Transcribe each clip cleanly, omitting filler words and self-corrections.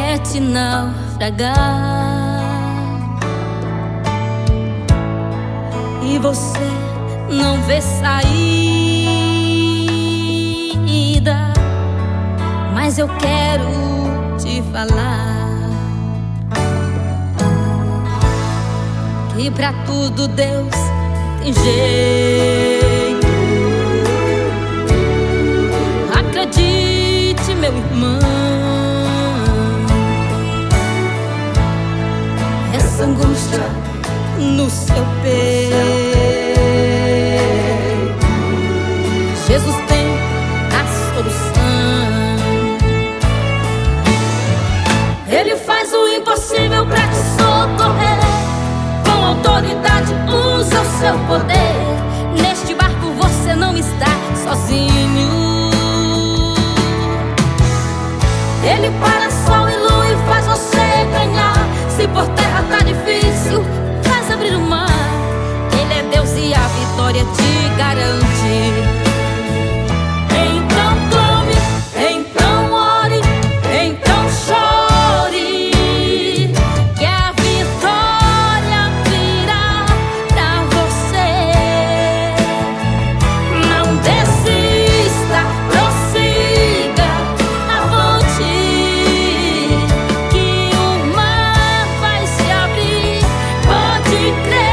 até te naufragar. E você não vê saída, mas eu quero te falar que pra tudo Deus tem jeito. Acredite, meu irmão, essa angústia no seu peito, Jesus tem a solução. Ele faz o impossível pra te socorrer. Com autoridade usa o seu poder. Neste barco você não está sozinho. Ele para sol e lua e faz você ganhar. Se por terra tá difícil, faz abrir o mar. Ele é Deus e a vitória te garante. Então clame, então ore, então chore, que a vitória virá pra você. Não desista, prossiga, avante, que o mar vai se abrir, pode crer.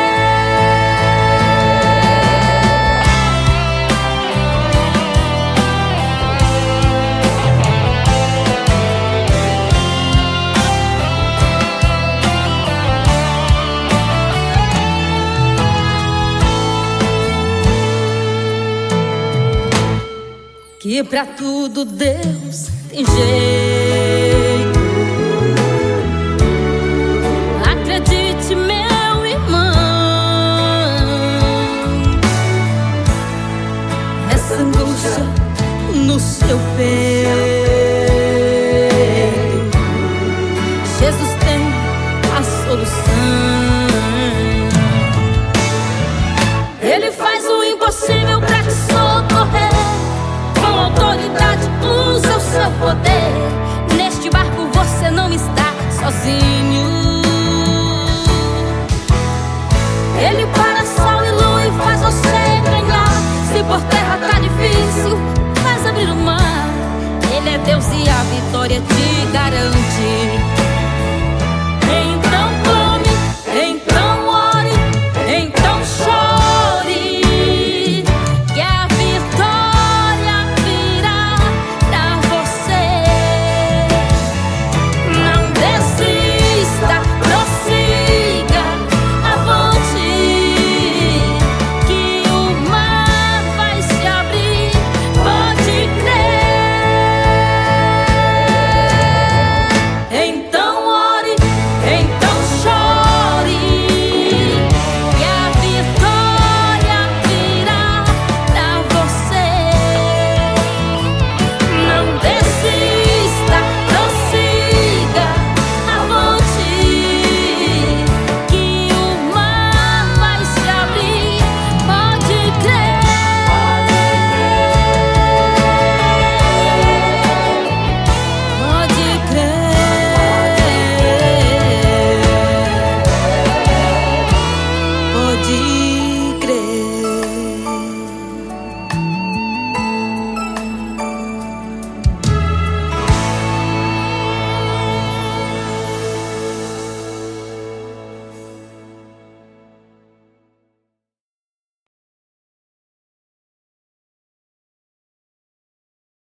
Que pra tudo Deus tem jeito. Acredite, meu irmão, essa angústia no seu peito, Jesus tem a solução. Ele faz o impossível pra te socorrer. Com autoridade usa o seu poder. Neste barco você não está sozinho. Ele para sol e lua e faz você ganhar. Se por terra tá difícil, faz abrir o mar. Ele é Deus e a vitória te garante.